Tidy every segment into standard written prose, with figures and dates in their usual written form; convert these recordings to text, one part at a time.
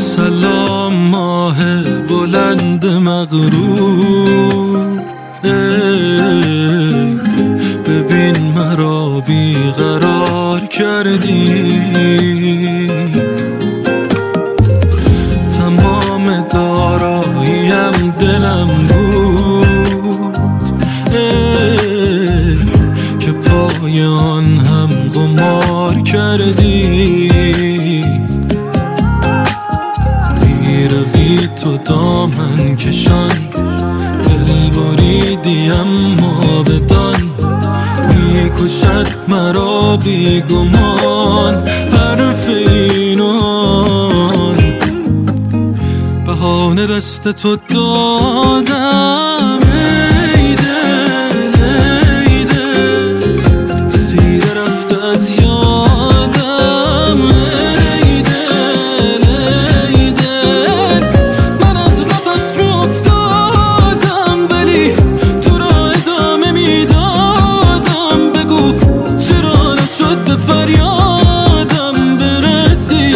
سلام ماه بلند مغرور، ببین مرا بیقرار کردی. تمام داراییم دلم بود که پای آن هم قمار کردی. میروی تو دامن کشان، دل بریدی اما بدان، میکشد مرا بیگمان حرف اینان. بهانه دست تو دادم ای دل، ای دل، اسیر رفته از یادم ای دل، ای دل. من از نفس می افتادم ولی تو را ادامه می دادم. بگو چرا نشد به فریادم برسی.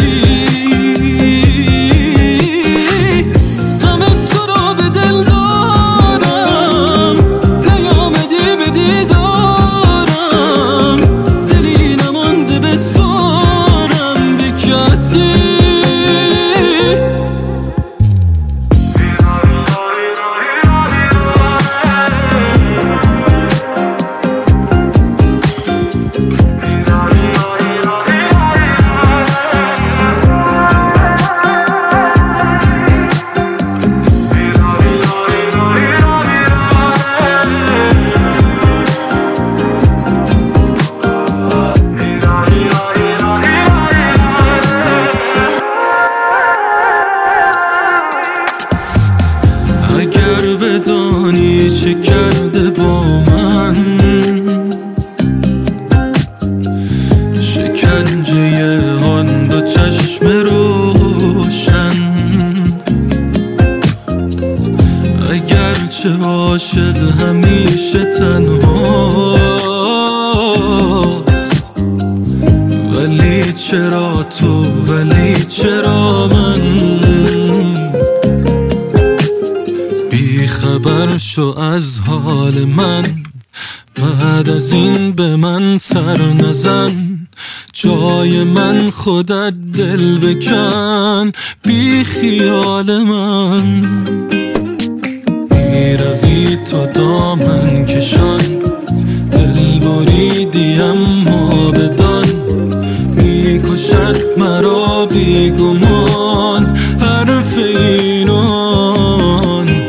اگر بدانی چه کرده با من، شکنجه آن دو چشم روشن. اگرچه عاشق همیشه تنهاست، ولی چرا تو، ولی چرا من؟ خبر شو از حال من، بعد از این به من سر نزن. جای من خودت دل بکن بی خیال من. میروی تو دامن کشان، دل بریدی اما بدان، میکشد مرا بیگمان حرف اینان.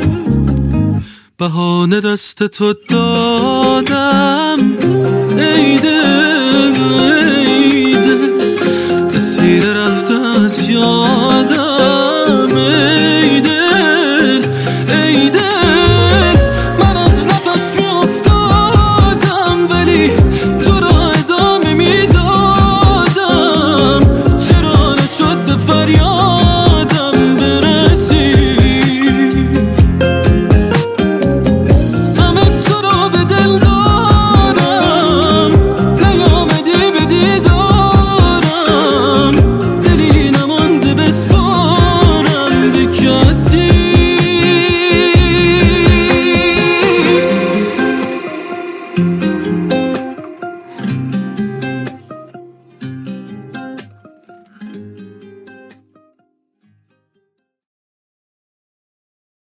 بهانه دست تو دادم ای دل، ای دل، اسیر رفته از یادم ای دل، ای دل. من از نفس می افتادم ولی تو را ادامه می دادم. چرا نشد به فریادم برسی. کسی